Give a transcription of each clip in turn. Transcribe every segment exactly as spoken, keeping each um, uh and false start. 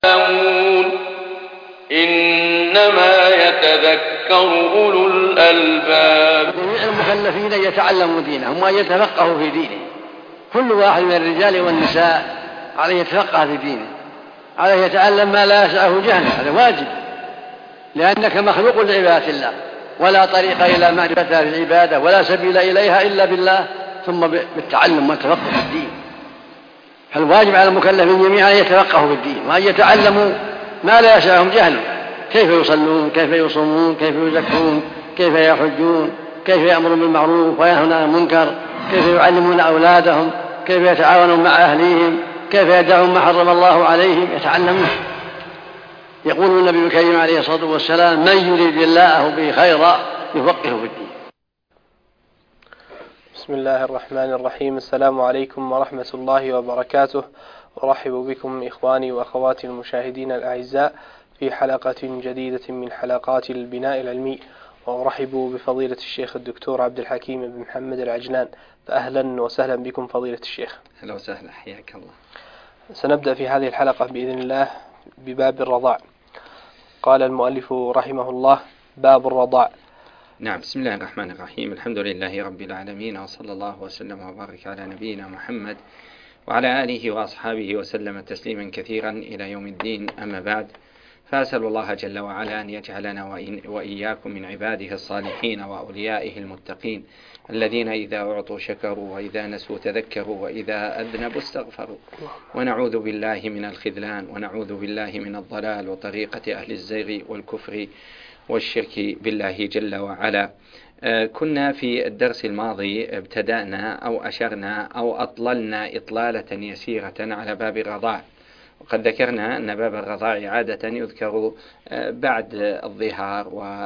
إنما يتذكر أولو الألباب. المكلفين أن يتعلموا دينهم وأن يتفقهوا في دينه. كل واحد من الرجال والنساء عليه يتفقه في دينه، عليه يتعلم ما لا يسعه جهله، هذا واجب، لأنك مخلوق لعبادة الله، ولا طريق إلى معرفتها في العبادة ولا سبيل إليها إلا بالله ثم بالتعلم والتفقه في الدين. فالواجب على المكلفين جميعا أن يتفقهوا في الدين وأن يتعلموا ما لا يسعهم جهله، كيف يصلون، كيف يصومون، كيف يزكون، كيف يحجون، كيف يأمرون بالمعروف وينهون عن المنكر، كيف يعلمون أولادهم، كيف يتعاونون مع أهليهم، كيف يدعون ما حرم الله عليهم، يتعلمون. يقول النبي الكريم عليه الصلاة والسلام: من يريد الله به خيرا يفقهه في الدين. بسم الله الرحمن الرحيم. السلام عليكم ورحمة الله وبركاته. أرحب بكم إخواني وأخواتي المشاهدين الأعزاء في حلقة جديدة من حلقات البناء العلمي، وأرحب بفضيلة الشيخ الدكتور عبد الحكيم بن محمد العجلان. فأهلا وسهلا بكم فضيلة الشيخ. أهلا وسهلا، حياك الله. سنبدأ في هذه الحلقة بإذن الله بباب الرضاع. قال المؤلف رحمه الله: باب الرضاع. نعم. بسم الله الرحمن الرحيم. الحمد لله رب العالمين، وصلى الله وسلم وبارك على نبينا محمد وعلى آله وأصحابه وسلم تسليما كثيرا إلى يوم الدين. أما بعد، فأسأل الله جل وعلا أن يجعلنا وإياكم من عباده الصالحين وأوليائه المتقين الذين إذا أعطوا شكروا وإذا نسوا تذكروا وإذا أذنبوا استغفروا. ونعوذ بالله من الخذلان، ونعوذ بالله من الضلال وطريقة أهل الزيغ والكفر والشرك بالله جل وعلا. كنا في الدرس الماضي ابتدأنا أو أشرنا أو أطللنا إطلالة يسيرة على باب الرضاع، وقد ذكرنا أن باب الرضاع عادة يذكر بعد الظهار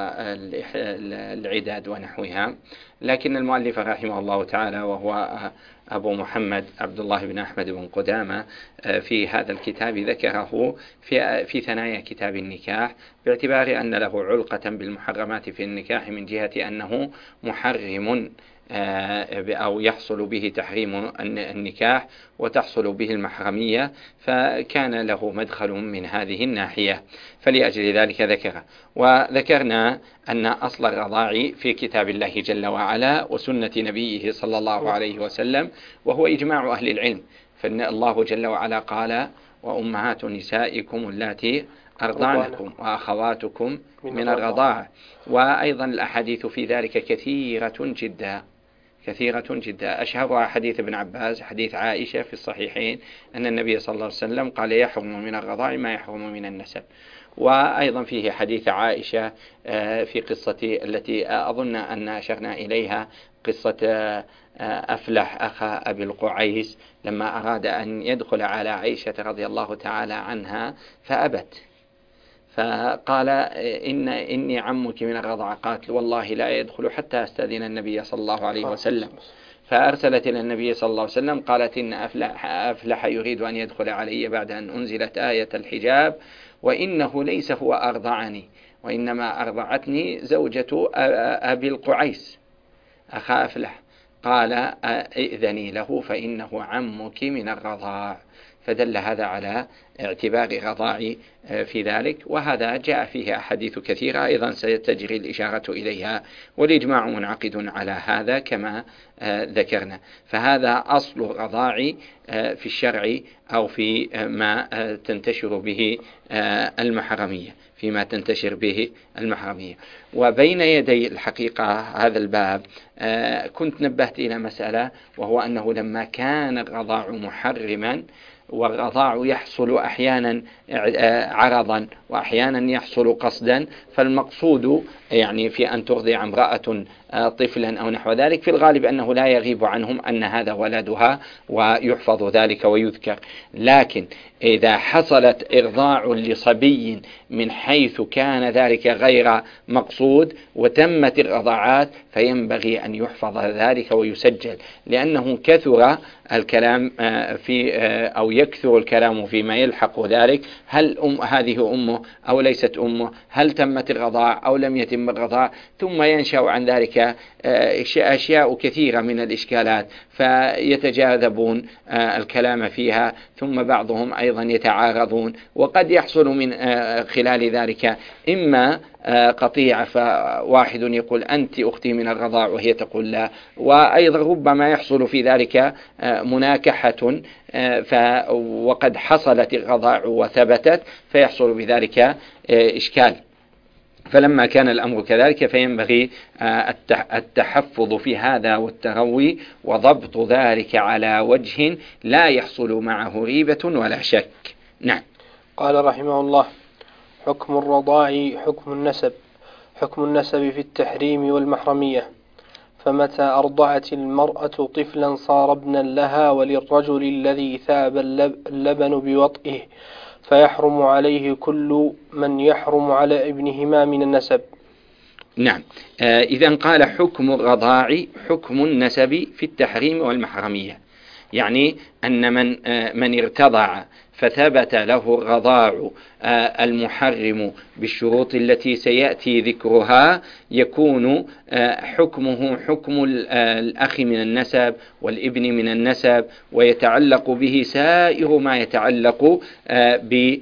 والعداد ونحوها، لكن المؤلف رحمه الله تعالى وهو أبو محمد عبد الله بن أحمد بن قدامة في هذا الكتاب ذكره في, في ثنايا كتاب النكاح، باعتبار أن له علقة بالمحرمات في النكاح من جهة أنه محرم أو يحصل به تحريم النكاح وتحصل به المحرمية، فكان له مدخل من هذه الناحية، فلأجل ذلك ذكره. وذكرنا أن أصل الرضاع في كتاب الله جل وعلا وسنة نبيه صلى الله عليه وسلم، وهو إجماع أهل العلم، فإن الله جل وعلا قال: وأمهات نسائكم اللاتي أرضعنكم وأخواتكم من الرضاعة. وأيضا الأحاديث في ذلك كثيرة جدا كثيرة جدا أشهرها حديث ابن عباس، حديث عائشة في الصحيحين، أن النبي صلى الله عليه وسلم قال: يحرم من الرضاع ما يحرم من النسب. وأيضا فيه حديث عائشة في قصة التي أظن أن أشرنا إليها، قصة أفلح أخا أبي القعيس لما أراد أن يدخل على عائشة رضي الله تعالى عنها فأبت، فقال: إن إني عمك من الرضاعة. قالت: والله لا يدخل حتى أستأذن النبي صلى الله عليه وسلم. فأرسلت إلى النبي صلى الله عليه وسلم قالت: إن أفلح, أفلح يريد أن يدخل علي بعد أن أنزلت آية الحجاب، وإنه ليس هو أرضعني، وإنما أرضعتني زوجة أبي القعيس أخا أفلح. قال: ائذني له فإنه عمك من الرضاع. فدل هذا على اعتبار الرضاع في ذلك، وهذا جاء فيه أحاديث كثيرة أيضا ستجري الإشارة إليها، والإجماع منعقد على هذا كما ذكرنا. فهذا أصل الرضاع في الشرع أو في ما تنتشر به المحرمية فيما تنتشر به المحرمية. وبين يدي الحقيقة هذا الباب كنت نبهت إلى مسألة، وهو أنه لما كان الرضاع محرما، والرضاع يحصل أحيانا عرضا وأحيانا يحصل قصدا، فالمقصود يعني في أن ترضع امرأة طفلا أو نحو ذلك في الغالب أنه لا يغيب عنهم أن هذا ولدها ويحفظ ذلك ويذكر. لكن إذا حصلت إرضاع لصبي من حيث كان ذلك غير مقصود وتمت الرضاعات، فينبغي أن يحفظ ذلك ويسجل، لأنه كثر الكلام في أو يكثر الكلام فيما يلحق ذلك: هل أم هذه أمه أو ليست أمه؟ هل تمت الرضاع أو لم يتم الرضاع؟ ثم ينشأ عن ذلك ذلك أشياء كثيرة من الإشكالات، فيتجاذبون الكلام فيها، ثم بعضهم أيضا يتعارضون، وقد يحصل من خلال ذلك إما قطيعة، فواحد يقول أنت أختي من الرضاع وهي تقول لا، وأيضا ربما يحصل في ذلك مناكحة وقد حصلت الرضاع وثبتت، فيحصل بذلك إشكال. فلما كان الأمر كذلك فينبغي التحفظ في هذا والتروي وضبط ذلك على وجه لا يحصل معه ريبة ولا شك. نعم. قال رحمه الله: حكم الرضاع حكم النسب. حكم النسب في التحريم والمحرمية. فمتى أرضعت المرأة طفلا صار ابنا لها وللرجل الذي ثاب اللبن بوطئه، فيحرم عليه كل من يحرم على ابنهما من النسب. نعم. آه إذن قال حكم الرضاع حكم النسب في التحريم والمحرمية، يعني أن من, آه من ارتضع فثبت له الرضاع آه المحرم بالشروط التي سيأتي ذكرها، يكون آه حكمه حكم الأخ من النسب والابن من النسب، ويتعلق به سائر ما يتعلق آه ب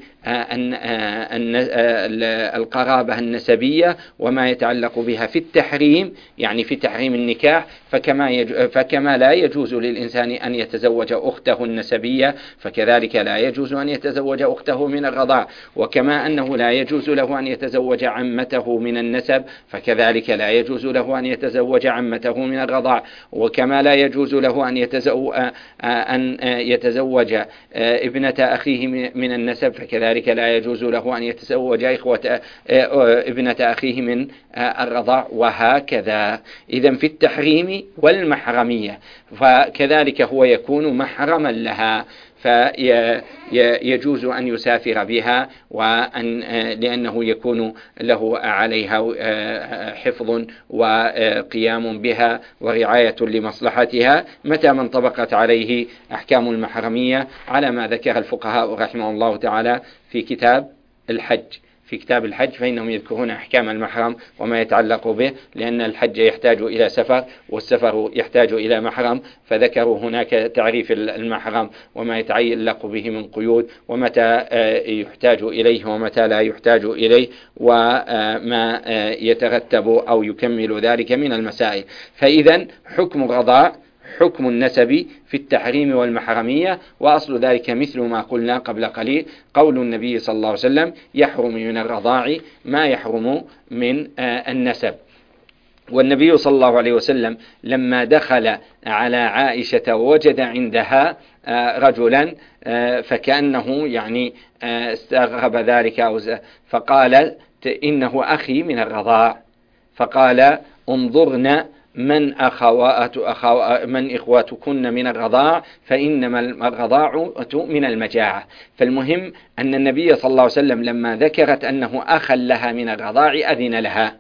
القرابة النسبية وما يتعلق بها في التحريم، يعني في تحريم النكاح. فكما, يج... فكما لا يجوز للإنسان أن يتزوج أخته النسبية، فكذلك لا يجوز أن يتزوج أخته من الرضاع. وكما أنه لا يجوز له أن يتزوج عمته من النسب، فكذلك لا يجوز له أن يتزوج عمته من الرضاع. وكما لا يجوز له أن يتزوج, أن يتزوج ابنة أخيه من النسب، فكذلك لا يجوز له أن يتزوج إخوة ابنة أخيه من الرضاع، وهكذا. إذن في التحريم والمحرمية فكذلك هو يكون محرما لها، فيجوز أن يسافر بها، وأن لأنه يكون له عليها حفظ وقيام بها ورعاية لمصلحتها متى ما انطبقت عليه أحكام المحرمية، على ما ذكر الفقهاء رحمه الله تعالى في كتاب الحج. في كتاب الحج فإنهم يذكرون أحكام المحرم وما يتعلق به، لأن الحج يحتاج إلى سفر، والسفر يحتاج إلى محرم، فذكروا هناك تعريف المحرم وما يتعلق به من قيود، ومتى يحتاج إليه ومتى لا يحتاج إليه، وما يترتب أو يكمل ذلك من المسائل. فإذا حكم الرضاع حكم النسب في التحريم والمحرمية، وأصل ذلك مثل ما قلنا قبل قليل، قول النبي صلى الله عليه وسلم: يحرم من الرضاع ما يحرم من النسب. والنبي صلى الله عليه وسلم لما دخل على عائشة ووجد عندها رجلا فكأنه يعني استغرب ذلك، فقال: إنه أخي من الرضاع. فقال: انظرنا من أخوات أخو من إخواتكن من الرضاع، فإنما الرضاع من المجاعة. فالمهم أن النبي صلى الله عليه وسلم لما ذكرت أنه أخا لها من الرضاع أذن لها،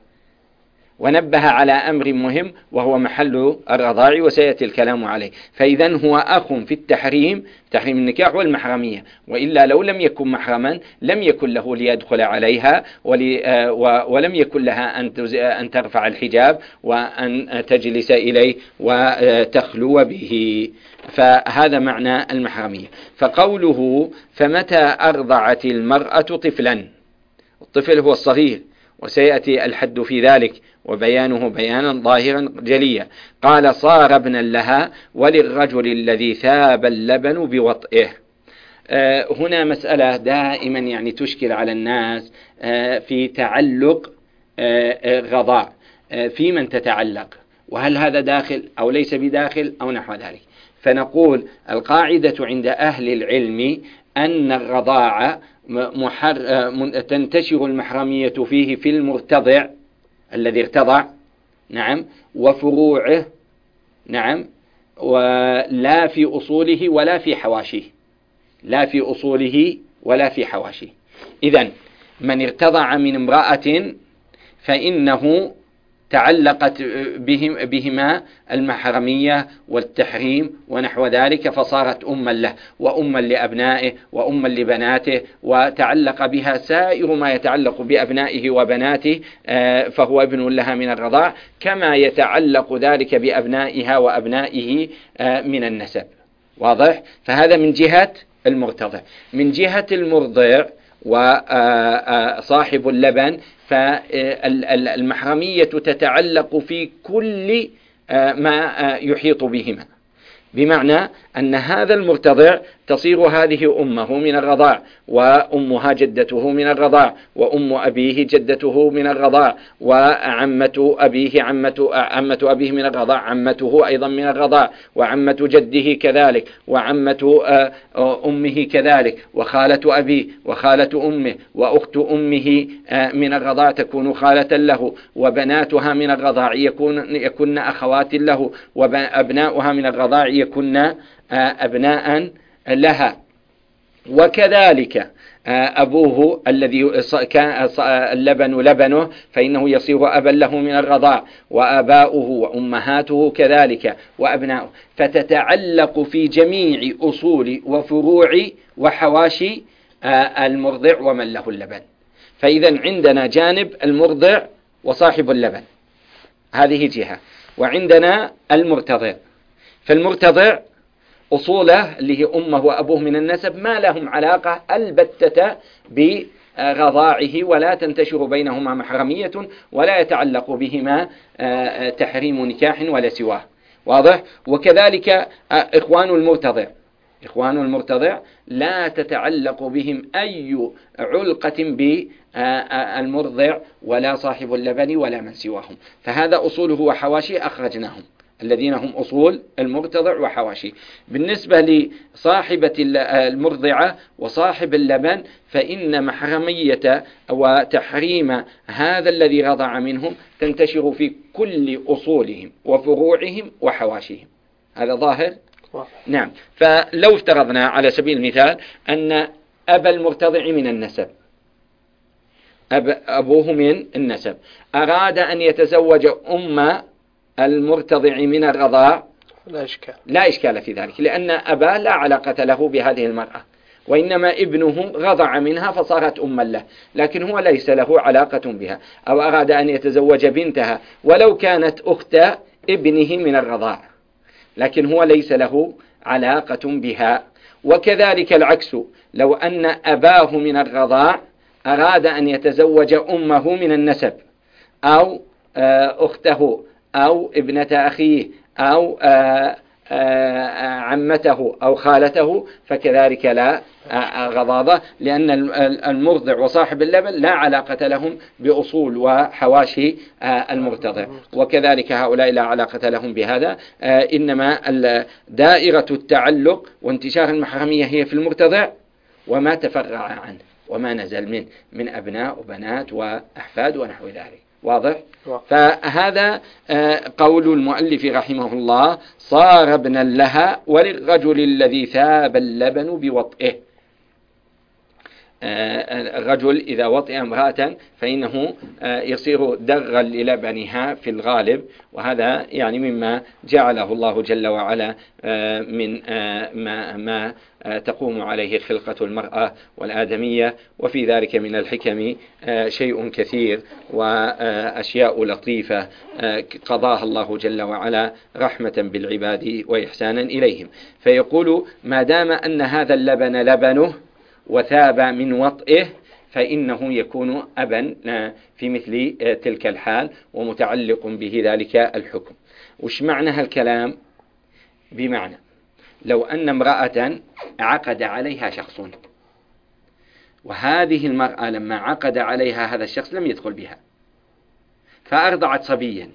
ونبه على أمر مهم وهو محل الرضاع وسيأتي الكلام عليه. فإذن هو أخ في التحريم، تحريم النكاح والمحرمية، وإلا لو لم يكن محرما لم يكن له ليدخل عليها، ولم يكن لها أن ترفع الحجاب وأن تجلس إليه وتخلو به. فهذا معنى المحرمية. فقوله: فمتى أرضعت المرأة طفلا، الطفل هو الصغير، وسيأتي الحد في ذلك وبيانه بيانا ظاهرا جليا. قال: صار ابنا لها وللرجل الذي ثاب اللبن بوطئه. آه هنا مسألة دائما يعني تشكل على الناس آه في تعلق آه الرضاع، آه في من تتعلق، وهل هذا داخل أو ليس بداخل أو نحو ذلك. فنقول القاعدة عند أهل العلم أن الرضاعة محر... تنتشر المحرمية فيه في المرتضع الذي ارتضع، نعم، وفروعه، نعم، ولا في أصوله ولا في حواشيه، لا في أصوله ولا في حواشيه. إذن من ارتضع من امرأة فإنه تعلقت بهم بهما المحرمية والتحريم ونحو ذلك، فصارت أما له وأما لأبنائه وأما لبناته، وتعلق بها سائر ما يتعلق بأبنائه وبناته فهو ابن لها من الرضاع، كما يتعلق ذلك بأبنائها وأبنائه من النسب. واضح؟ فهذا من جهة المرتضع. من جهة المرضع وصاحب اللبن، فالمحرمية تتعلق في كل ما يحيط بهما، بمعنى أن هذا المرتضع تصير هذه أمه من الرضاع، وأمها جدته من الرضاع، وأم أبيه جدته من الرضاع، وعمة أبيه عمة, عمة أبيه من الرضاع، عمته أيضا من الرضاع، وعمة جده كذلك، وعمة أمه كذلك، وخالة أبيه وخالة أمه وأخت أمه من الرضاع تكون خالة له، وبناتها من الرضاع يكون يكن أخوات له، وأبناؤها من الرضاع يكن أبناء لها. وكذلك أبوه الذي كان اللبن لبنه فإنه يصير أبا له من الرضاع، وآباؤه وأمهاته كذلك وأبناؤه، فتتعلق في جميع أصول وفروع وحواشي المرضع ومن له اللبن. فإذا عندنا جانب المرضع وصاحب اللبن، هذه جهة، وعندنا المرتضع. فالمرتضع أصوله اللي هي أمه وأبوه من النسب ما لهم علاقة البتة برضاعه، ولا تنتشر بينهما محرمية، ولا يتعلق بهما تحريم نكاح ولا سواه. واضح؟ وكذلك إخوان المرتضع، إخوان المرتضع لا تتعلق بهم أي علقة بالمرضع ولا صاحب اللبن ولا من سواهم، فهذا أصوله وحواشي أخرجناهم الذين هم أصول المرتضع وحواشي. بالنسبة لصاحبة المرضعة وصاحب اللبن فإن محرمية وتحريم هذا الذي رضع منهم تنتشر في كل أصولهم وفروعهم وحواشيهم. هذا ظاهر؟ نعم. فلو افترضنا على سبيل المثال أن أبا المرتضع من النسب، أب أبوه من النسب، أراد أن يتزوج أم المرتضع من الرضاع، لا إشكال لا إشكال في ذلك، لأن أباه لا علاقة له بهذه المرأة، وإنما ابنه رضع منها فصارت أما له، لكن هو ليس له علاقة بها. أو أراد أن يتزوج بنتها ولو كانت أخت ابنه من الرضاع، لكن هو ليس له علاقة بها. وكذلك العكس، لو أن أباه من الرضاع أراد أن يتزوج أمه من النسب، أو أخته، أو ابنة أخيه، أو عمته أو خالته، فكذلك لا غضاضة، لأن المرضع وصاحب اللبن لا علاقة لهم بأصول وحواشي المرتضع، وكذلك هؤلاء لا علاقة لهم بهذا، إنما دائرة التعلق وانتشار المحرمية هي في المرتضع وما تفرع عنه وما نزل منه من أبناء وبنات وأحفاد ونحو ذلك. واضح؟ فهذا قول المؤلف رحمه الله: صار ابنا لها وللرجل الذي ثاب اللبن بوطئه. الرجل إذا وطئ امرأة فإنه يصير دغا للبنها في الغالب، وهذا يعني مما جعله الله جل وعلا من ما, ما تقوم عليه خلقة المرأة والآدمية، وفي ذلك من الحكم شيء كثير وأشياء لطيفة قضاها الله جل وعلا رحمة بالعباد وإحسانا إليهم. فيقول: ما دام أن هذا اللبن لبنه وثاب من وطئه فإنه يكون أبا في مثل تلك الحال، ومتعلق به ذلك الحكم. وش معنى هالكلام؟ بمعنى لو أن امرأة عقد عليها شخص، وهذه المرأة لما عقد عليها هذا الشخص لم يدخل بها، فأرضعت صبيا،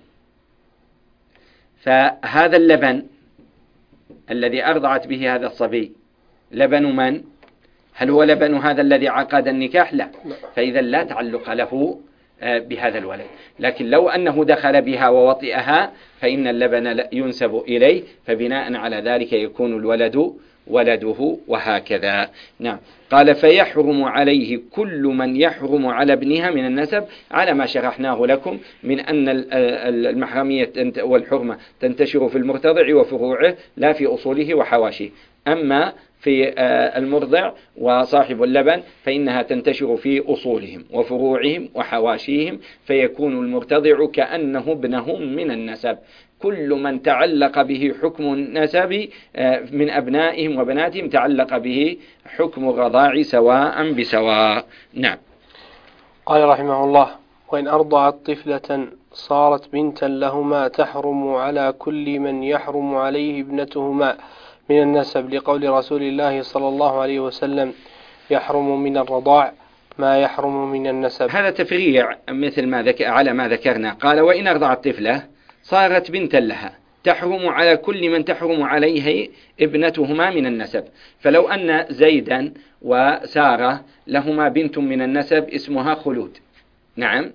فهذا اللبن الذي أرضعت به هذا الصبي لبن من؟ هل هو لبن هذا الذي عقد النكاح؟ لا. فإذا لا تعلق له بهذا الولد. لكن لو أنه دخل بها ووطئها فإن اللبن ينسب إليه، فبناء على ذلك يكون الولد ولده وهكذا. نعم. قال فيحرم عليه كل من يحرم على ابنها من النسب، على ما شرحناه لكم من أن المحرمية والحرمة تنتشر في المرتضع وفروعه لا في أصوله وحواشيه. أما في المرضع وصاحب اللبن فإنها تنتشر في أصولهم وفروعهم وحواشيهم، فيكون المرتضع كأنه ابنهم من النسب. كل من تعلق به حكم النسب من أبنائهم وبناتهم تعلق به حكم الرضاع سواء بسواء. نعم. قال رحمه الله: وإن أرضعت طفلة صارت بنتا لهما تحرم على كل من يحرم عليه ابنتهما من النسب، لقول رسول الله صلى الله عليه وسلم: يحرم من الرضاع ما يحرم من النسب. هذا تفريع مثل ما ذكر على ما ذكرنا. قال: وإن أرضعت طفلة صارت بنتا لها تحرم على كل من تحرم عليه ابنتهما من النسب. فلو أن زيدا وسارة لهما بنت من النسب اسمها خلود، نعم،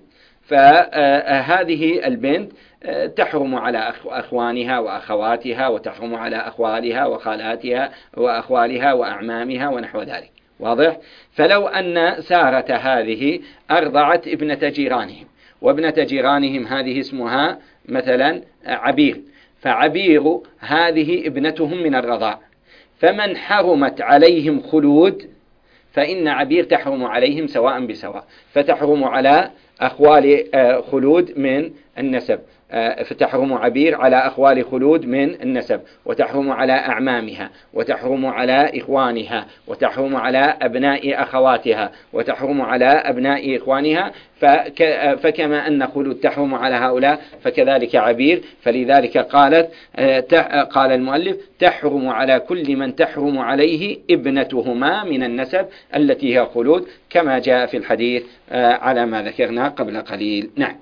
فهذه البنت تحرم على أخوانها وأخواتها، وتحرم على أخوالها وخالاتها وأخوالها وأعمامها ونحو ذلك، واضح؟ فلو أن سارة هذه أرضعت ابنة جيرانهم، وابنة جيرانهم هذه اسمها مثلا عبير، فعبير هذه ابنتهم من الرضاع، فمن حرمت عليهم خلود فإن عبير تحرم عليهم سواء بسواء، فتحرم على أخوال خلود من النسب، فتحرم عبير على أخوال خلود من النسب، وتحرم على أعمامها، وتحرم على إخوانها، وتحرم على أبناء أخواتها، وتحرم على أبناء إخوانها. فكما أن خلود تحرم على هؤلاء فكذلك عبير. فلذلك قالت قال المؤلف: تحرم على كل من تحرم عليه ابنتهما من النسب التي هي خلود، كما جاء في الحديث على ما ذكرنا قبل قليل. نعم.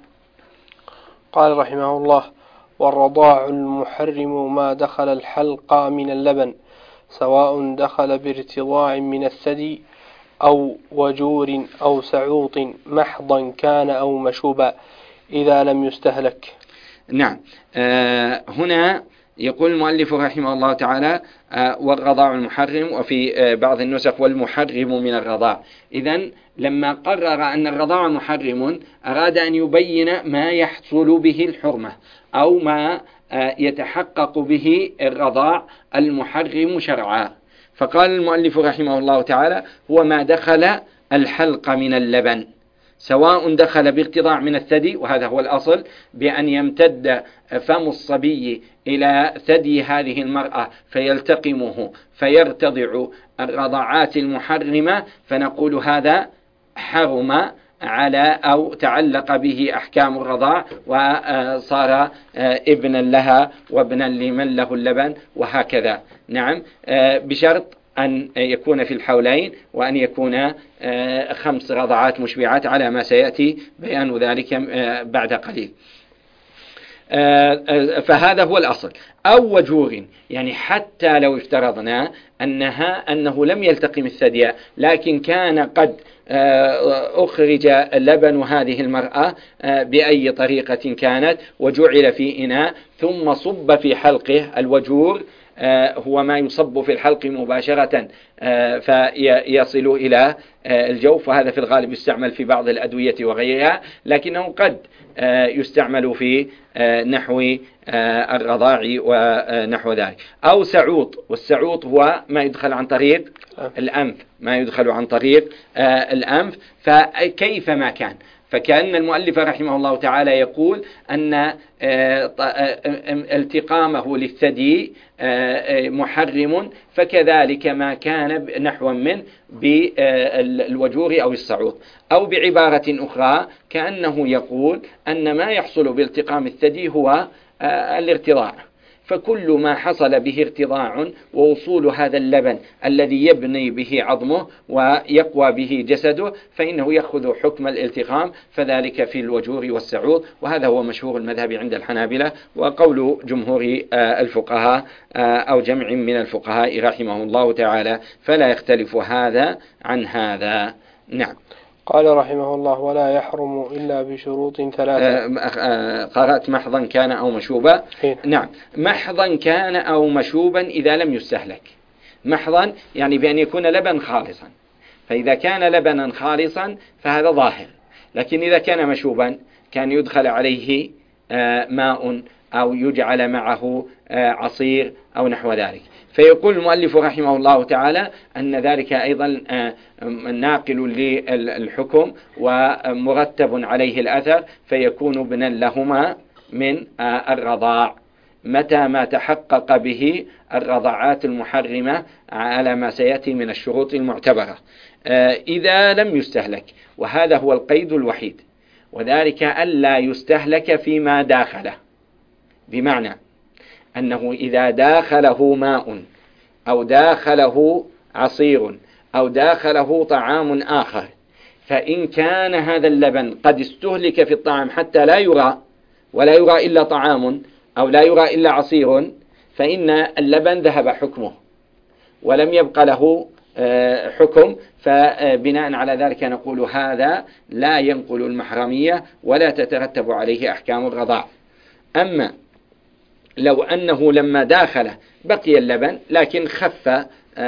قال رحمه الله: والرضاع المحرم ما دخل الحلق من اللبن، سواء دخل بارتضاع من الثدي أو وجور أو سعوط محضا كان أو مشوبا، إذا لم يستهلك. نعم. آه هنا يقول المؤلف رحمه الله تعالى: آه والرضاع المحرم، وفي آه بعض النسخ والمحرم من الرضاع. إذن لما قرر أن الرضاع محرم أراد أن يبين ما يحصل به الحرمة، أو ما آه يتحقق به الرضاع المحرم شرعا. فقال المؤلف رحمه الله تعالى: هو ما دخل الحلق من اللبن، سواء دخل بارتضاع من الثدي، وهذا هو الأصل، بأن يمتد فم الصبي إلى ثدي هذه المرأة فيلتقمه فيرتضع الرضاعات المحرمة، فنقول هذا حرم على أو تعلق به أحكام الرضاع، وصار ابنا لها وابنا لمن له اللبن وهكذا. نعم، بشرط أن يكون في الحولين، وأن يكون خمس رضعات مشبعات، على ما سيأتي بيان ذلك بعد قليل. فهذا هو الأصل. أو وجور، يعني حتى لو افترضنا أنها أنه لم يلتقم الثدي، لكن كان قد أخرج لبن هذه المرأة بأي طريقة كانت وجعل في إناء ثم صب في حلقه. الوجور هو ما يصب في الحلق مباشرة فيصل إلى الجوف، وهذا في الغالب يستعمل في بعض الأدوية وغيرها، لكنه قد يستعمل في نحو الرضاع ونحو ذلك. أو سعوط، والسعوط هو ما يدخل عن طريق الأنف، ما يدخل عن طريق الأنف. فكيف ما كان، فكأن المؤلف رحمه الله تعالى يقول أن التقامه للثدي محرم، فكذلك ما كان نحو من بالوجور أو الصعود. أو بعبارة أخرى كأنه يقول أن ما يحصل بالتقام الثدي هو الارتضاع، فكل ما حصل به ارتضاع ووصول هذا اللبن الذي يبني به عظمه ويقوى به جسده فإنه يأخذ حكم الالتقام، فذلك في الوجور والسعود. وهذا هو مشهور المذهب عند الحنابلة، وقول جمهور الفقهاء أو جمع من الفقهاء رحمه الله تعالى، فلا يختلف هذا عن هذا. نعم. قال رحمه الله: ولا يحرم إلا بشروط ثلاثة. قرأت محضا كان أو مشوبا. حين. نعم، محضا كان أو مشوبا إذا لم يستهلك. محضا يعني بأن يكون لبن خالصا، فإذا كان لبنا خالصا فهذا ظاهر، لكن إذا كان مشوبا كان يدخل عليه ماء أو يجعل معه عصير أو نحو ذلك. فيقول المؤلف رحمه الله تعالى أن ذلك أيضا ناقل للحكم ومرتب عليه الأثر، فيكون ابنا لهما من الرضاع متى ما تحقق به الرضاعات المحرمة على ما سيأتي من الشروط المعتبرة إذا لم يستهلك، وهذا هو القيد الوحيد، وذلك ألا يستهلك فيما داخله، بمعنى أنه إذا داخله ماء أو داخله عصير أو داخله طعام آخر، فإن كان هذا اللبن قد استهلك في الطعام حتى لا يرى ولا يرى إلا طعام أو لا يرى إلا عصير، فإن اللبن ذهب حكمه ولم يبقى له حكم، فبناء على ذلك نقول هذا لا ينقل المحرمية ولا تترتب عليه أحكام الرضاع. أما لو أنه لما داخل بقي اللبن لكن خف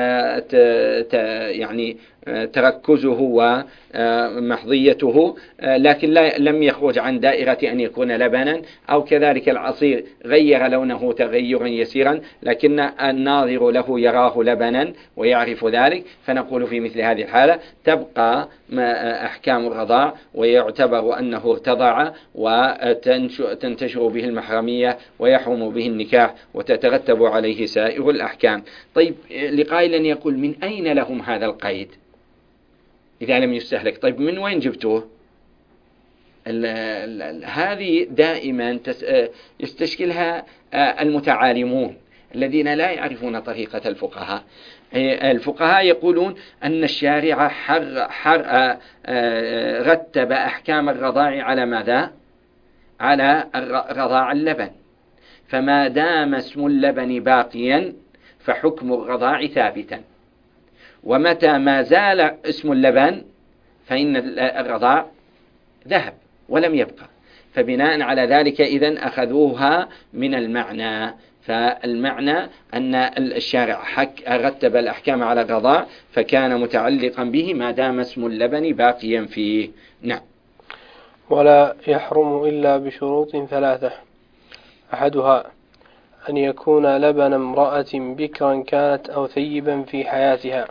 يعني تركزه ومحضيته، لكن لا لم يخرج عن دائرة أن يكون لبنا، أو كذلك العصير غير لونه تغيرا يسيرا لكن الناظر له يراه لبنا ويعرف ذلك، فنقول في مثل هذه الحالة تبقى أحكام الرضاع ويعتبر أنه ارتضع وتنتشر به المحرمية ويحرم به النكاح وتترتب عليه سائر الأحكام. طيب، لقائل يقول: من أين لهم هذا القيد إذا لم يستهلك؟ طيب، من وين جبتوه؟ ال ال ال هذه دائما يستشكلها المتعالمون الذين لا يعرفون طريقة الفقهاء. الفقهاء يقولون أن الشارع حر حر رتب أحكام الرضاع على ماذا؟ على رضاع اللبن، فما دام اسم اللبن باقيا فحكم الرضاع ثابتا، ومتى ما زال اسم اللبن فإن الرضاع ذهب ولم يبقى، فبناء على ذلك إذن أخذوها من المعنى، فالمعنى أن الشارع حك رتب الأحكام على الرضاع فكان متعلقا به ما دام اسم اللبن باقيا فيه. نعم. ولا يحرم إلا بشروط ثلاثة: أحدها أن يكون لبن امرأة بكرا كانت أو ثيبا في حياتها،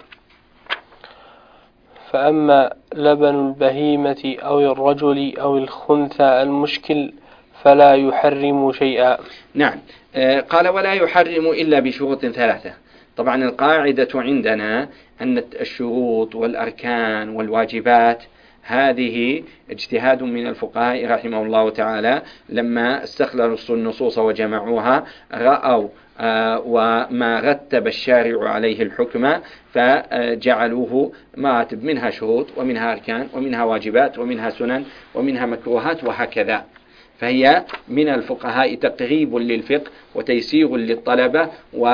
فأما لبن البهيمة أو الرجل أو الخنثى المشكل فلا يحرم شيئا. نعم. قال: ولا يحرم إلا بشروط ثلاثة. طبعا القاعدة عندنا أن الشروط والأركان والواجبات هذه اجتهاد من الفقهاء رحمه الله تعالى، لما استخلصوا النصوص وجمعوها رأوا آه وما رتب الشارع عليه الحكم فجعلوه مراتب، منها شروط ومنها أركان ومنها واجبات ومنها سنن ومنها مكروهات وهكذا. فهي من الفقهاء تقريب للفقه وتيسير للطلبة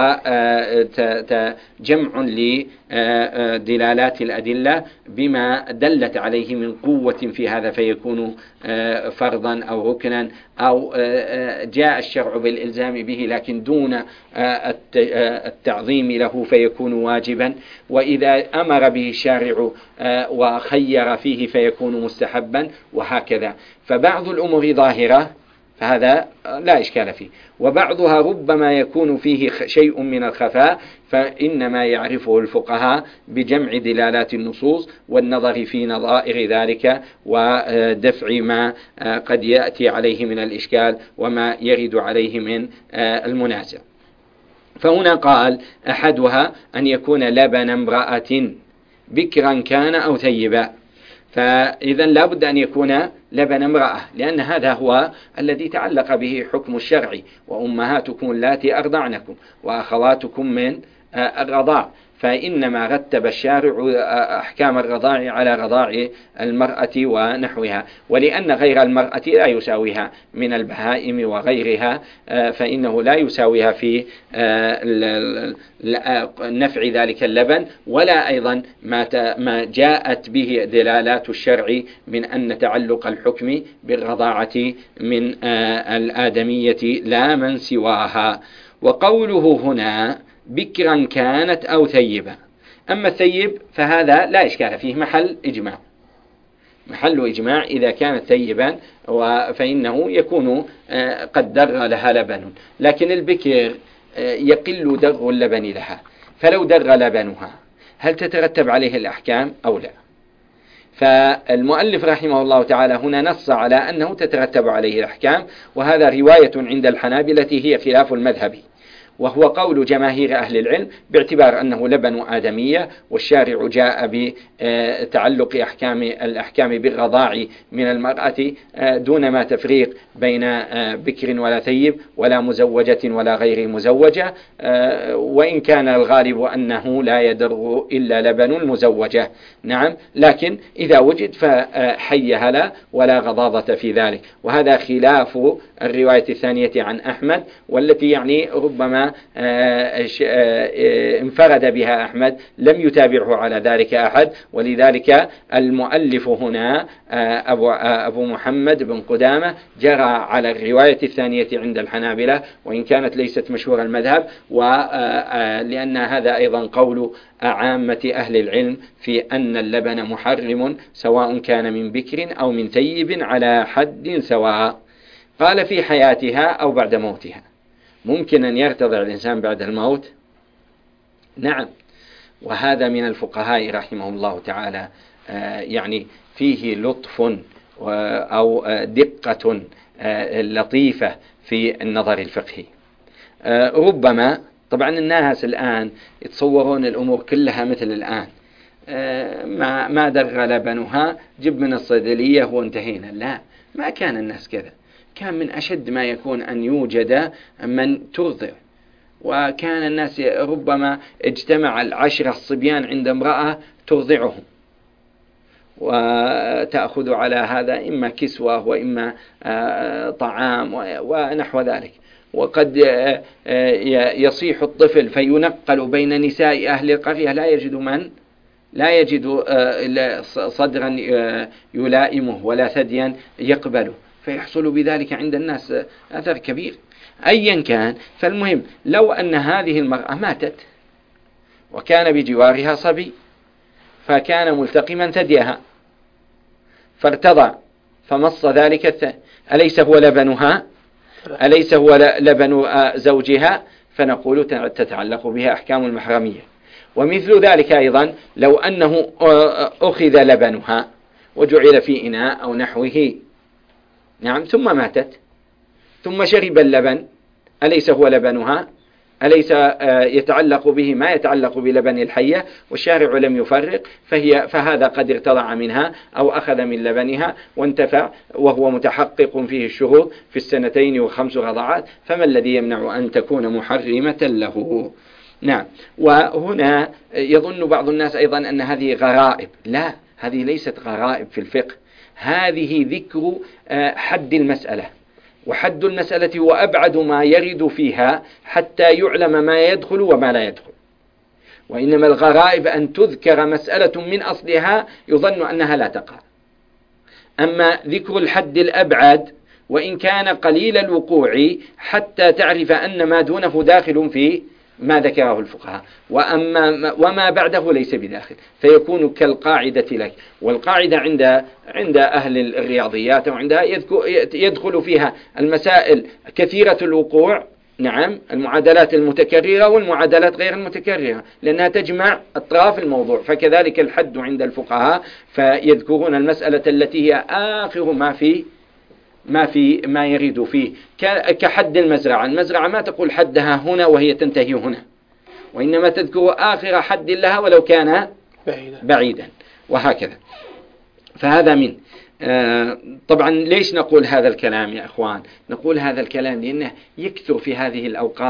وجمع لدلالات الأدلة بما دلت عليه من قوة في هذا فيكون فرضا أو ركنا، أو جاء الشرع بالإلزام به لكن دون التعظيم له فيكون واجبا، وإذا أمر به الشارع وخير فيه فيكون مستحبا وهكذا. فبعض الأمور ظاهرة فهذا لا إشكال فيه، وبعضها ربما يكون فيه شيء من الخفاء، فإنما يعرفه الفقهاء بجمع دلالات النصوص والنظر في نظائر ذلك ودفع ما قد يأتي عليه من الإشكال وما يرد عليه من المنازع. فهنا قال: أحدها أن يكون لبن امرأة بكرا كان أو ثيبا، فإذا لا بد أن يكون لبن امرأة، لأن هذا هو الذي تعلق به حكم الشرع: وأمهاتكم اللاتي أرضعنكم وأخواتكم من الرضاع. فإنما رتب الشارع أحكام الرضاع على رضاع المرأة ونحوها، ولأن غير المرأة لا يساويها من البهائم وغيرها فإنه لا يساويها في نفع ذلك اللبن، ولا أيضا ما جاءت به دلالات الشرع من أن تعلق الحكم بالرضاعة من الآدمية لا من سواها. وقوله هنا بكرا كانت أو ثيبا، أما الثيب فهذا لا إشكال فيه، محل إجماع محل إجماع إذا كانت ثيبا فإنه يكون قد در لها لبن، لكن البكر يقل در اللبن لها، فلو در لبنها هل تترتب عليه الأحكام أو لا؟ فالمؤلف رحمه الله تعالى هنا نص على أنه تترتب عليه الأحكام، وهذا رواية عند الحنابلة هي خلاف المذهب، وهو قول جماهير أهل العلم باعتبار أنه لبن آدمية، والشارع جاء بتعلق أحكام الأحكام بالرضاع من المرأة دون ما تفريق بين بكر ولا ثيب ولا مزوجة ولا غير مزوجة، وإن كان الغالب أنه لا يدر إلا لبن المزوجة. نعم، لكن إذا وجد فحي هلا ولا غضاضة في ذلك، وهذا خلاف الرواية الثانية عن أحمد، والتي يعني ربما انفرد بها أحمد، لم يتابعه على ذلك أحد، ولذلك المؤلف هنا أبو, أبو محمد بن قدامة جرى على الرواية الثانية عند الحنابلة، وإن كانت ليست مشهور المذهب، ولأن هذا أيضا قول عامة أهل العلم في أن اللبن محرم سواء كان من بكر أو من ثيب على حد سواء. قال في حياتها أو بعد موتها، ممكن أن يرتضع الإنسان بعد الموت؟ نعم، وهذا من الفقهاء رحمه الله تعالى يعني فيه لطف أو دقة لطيفة في النظر الفقهي. ربما طبعا الناس الآن يتصورون الأمور كلها مثل الآن، ما ما در لبنها جب من الصيدلية وانتهينا. لا، ما كان الناس كذا، كان من أشد ما يكون أن يوجد من ترضع، وكان الناس ربما اجتمع العشرة الصبيان عند امرأة ترضعهم وتأخذ على هذا إما كسوة وإما طعام ونحو ذلك، وقد يصيح الطفل فينقل بين نساء أهل القرية لا يجد من لا يجد صدرا يلائمه ولا ثديا يقبله، فيحصل بذلك عند الناس أثر كبير. أيا كان، فالمهم لو أن هذه المرأة ماتت وكان بجوارها صبي فكان ملتقما ثديها فارتضع فمص ذلك الثدي، أليس هو لبنها؟ أليس هو لبن زوجها؟ فنقول تتعلق بها أحكام المحرمية. ومثل ذلك أيضا لو أنه أخذ لبنها وجعل في إناء أو نحوه، نعم، ثم ماتت ثم شرب اللبن، أليس هو لبنها؟ أليس يتعلق به ما يتعلق بلبن الحية؟ والشارع لم يفرق، فهي فهذا قد ارتضع منها أو أخذ من لبنها وانتفع، وهو متحقق فيه الشهور في السنتين وخمس رضعات، فما الذي يمنع أن تكون محرمة له؟ نعم. وهنا يظن بعض الناس أيضا أن هذه غرائب. لا، هذه ليست غرائب في الفقه، هذه ذكر حد المسألة، وحد المسألة وأبعد ما يرد فيها حتى يعلم ما يدخل وما لا يدخل، وإنما الغرائب أن تذكر مسألة من أصلها يظن أنها لا تقع. أما ذكر الحد الأبعد وإن كان قليل الوقوع حتى تعرف أن ما دونه داخل في ما ذكره الفقهاء، وأما وما بعده ليس بداخل، فيكون كالقاعدة لك. والقاعدة عند عند أهل الرياضيات وعندها يدخل فيها المسائل كثيرة الوقوع، نعم، المعادلات المتكررة والمعادلات غير المتكررة، لأنها تجمع أطراف الموضوع. فكذلك الحد عند الفقهاء، فيذكرون المسألة التي هي آخر ما في ما في ما يريد فيه، كحد المزرعة. المزرعة ما تقول حدها هنا وهي تنتهي هنا، وإنما تذكر آخر حد لها ولو كان بعيدا، وهكذا. فهذا من آه طبعا ليش نقول هذا الكلام يا أخوان؟ نقول هذا الكلام لأنه يكثر في هذه الأوقات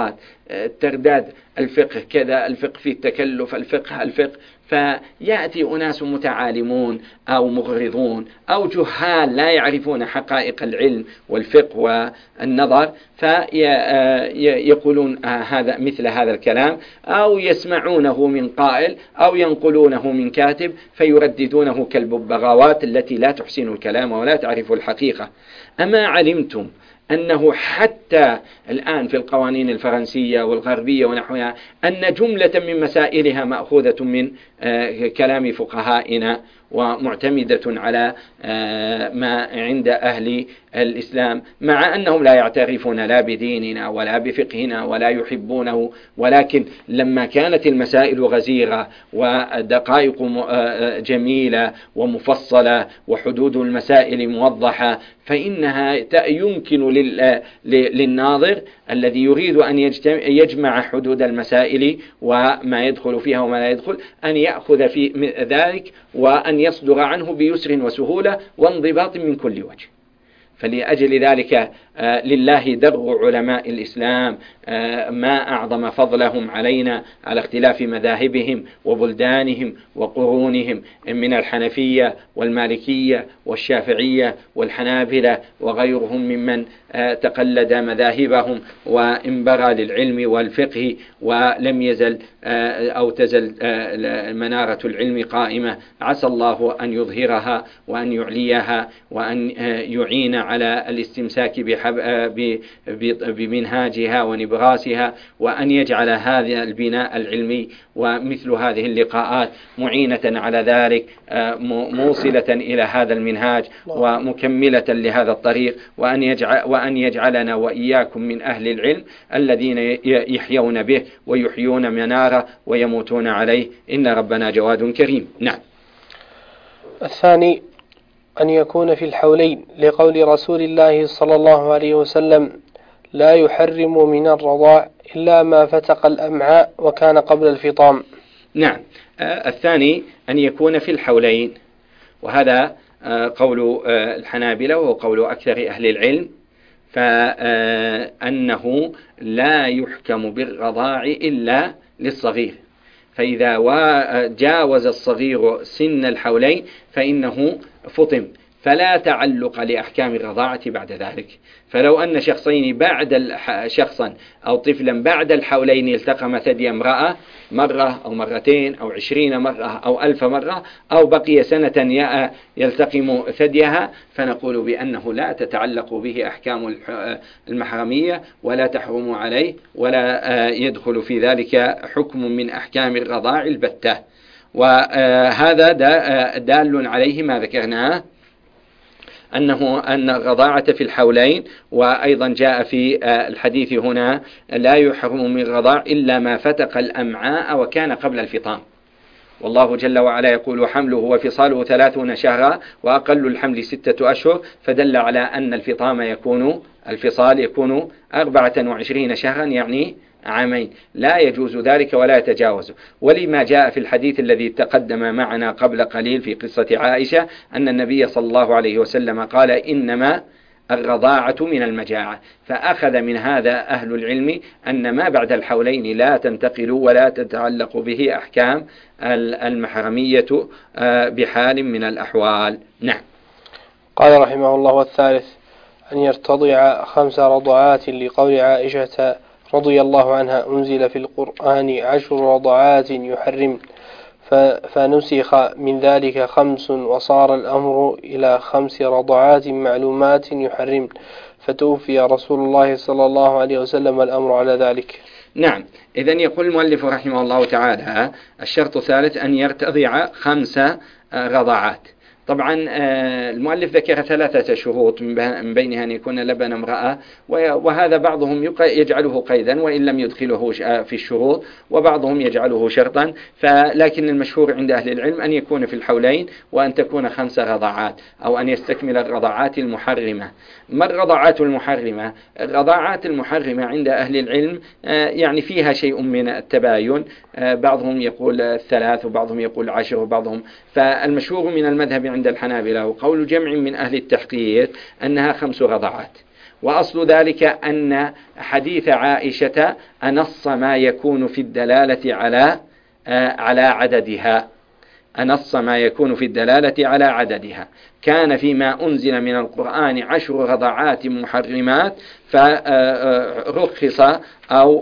ترداد الفقه كذا، الفقه في التكلف، الفقه الفقه فيأتي أناس متعالمون أو مغرضون أو جهال لا يعرفون حقائق العلم والفقه والنظر فيقولون هذا مثل هذا الكلام، أو يسمعونه من قائل أو ينقلونه من كاتب فيرددونه كالببغاوات التي لا تحسن الكلام ولا تعرف الحقيقة. أما علمتم أنه حتى الآن في القوانين الفرنسية والغربية ونحوها أن جملة من مسائلها مأخوذة من كلام فقهائنا ومعتمدة على ما عند أهل الإسلام، مع أنهم لا يعترفون لا بديننا ولا بفقهنا ولا يحبونه، ولكن لما كانت المسائل غزيرة ودقائق جميلة ومفصلة وحدود المسائل موضحة فإنها يمكن للناظر الذي يريد أن يجمع حدود المسائل وما يدخل فيها وما لا يدخل أن يأخذ في ذلك وأن يصدر عنه بيسر وسهولة وانضباط من كل وجه. فلأجل ذلك لله در علماء الإسلام ما أعظم فضلهم علينا على اختلاف مذاهبهم وبلدانهم وقرونهم من الحنفية والمالكية والشافعية والحنابلة وغيرهم ممن تقلد مذاهبهم وانبرى للعلم والفقه ولم يزل أو تزل منارة العلم قائمة. عسى الله أن يظهرها وأن يعليها وأن يعين على الاستمساك بمنهاجها ونبراسها، وأن يجعل هذا البناء العلمي ومثل هذه اللقاءات معينة على ذلك، موصلة إلى هذا المنهاج ومكملة لهذا الطريق، وأن يجعل وأن يجعلنا وإياكم من أهل العلم الذين يحيون به ويحيون مناره ويموتون عليه، إن ربنا جواد كريم. نعم. الثاني أن يكون في الحولين لقول رسول الله صلى الله عليه وسلم: لا يحرم من الرضاع إلا ما فتق الأمعاء وكان قبل الفطام. نعم. الثاني أن يكون في الحولين، وهذا قول الحنابلة وهو قول أكثر أهل العلم، فأنه لا يحكم بالرضاع إلا للصغير، فإذا جاوز الصغير سن الحولين فإنه فطم، فلا تعلق لأحكام الرضاعة بعد ذلك. فلو أن شخصين بعد شخصا أو طفلا بعد الحولين التقم ثدي امرأة مرة أو مرتين أو عشرين مرة أو ألف مرة، أو بقي سنة يلتقم ثديها، فنقول بأنه لا تتعلق به أحكام المحرمية ولا تحرم عليه ولا يدخل في ذلك حكم من أحكام الرضاع البتة. وهذا دال عليه ما ذكرناه أنه أن الرضاعة في الحولين، وأيضا جاء في الحديث هنا: لا يحرم من الرضاع إلا ما فتق الأمعاء وكان قبل الفطام. والله جل وعلا يقول: حمله وفصاله ثلاثون شهرا وأقل الحمل ستة أشهر، فدل على أن الفطام يكون الفصال يكون أربعة وعشرين شهرا، يعني عامين، لا يجوز ذلك ولا يتجاوز. ولما جاء في الحديث الذي تقدم معنا قبل قليل في قصة عائشة أن النبي صلى الله عليه وسلم قال: إنما الرضاعة من المجاعة، فأخذ من هذا أهل العلم أن ما بعد الحولين لا تنتقل ولا تتعلق به أحكام المحرمية بحال من الأحوال. نعم. قال رحمه الله: والثالث أن يرتضع خمس رضعات لقول عائشة رضي الله عنها: أنزل في القرآن عشر رضعات يحرم، فنسخ من ذلك خمس وصار الأمر إلى خمس رضعات معلومات يحرم، فتوفي رسول الله صلى الله عليه وسلم والأمر على ذلك. نعم. إذن يقول المؤلف رحمه الله تعالى: الشرط الثالث أن يرتضع خمس رضعات. طبعا المؤلف ذكر ثلاثة شروط من بينها أن يكون لبن امرأة، وهذا بعضهم يجعله قيدا وإن لم يدخله في الشروط، وبعضهم يجعله شرطا، فلكن المشهور عند أهل العلم أن يكون في الحولين وأن تكون خمس رضعات، أو أن يستكمل الرضعات المحرمة. ما الرضعات المحرمة؟ الرضعات المحرمة عند أهل العلم يعني فيها شيء من التباين، بعضهم يقول الثلاث وبعضهم يقول عشر وبعضهم، فالمشهور من المذهب عند الحنابلة وقول جمع من أهل التحقيق أنها خمس رضعات. وأصل ذلك أن حديث عائشة أنص ما يكون في الدلالة على على عددها، أنص ما يكون في الدلالة على عددها. كان فيما أنزل من القرآن عشر رضعات محرمات فرخص أو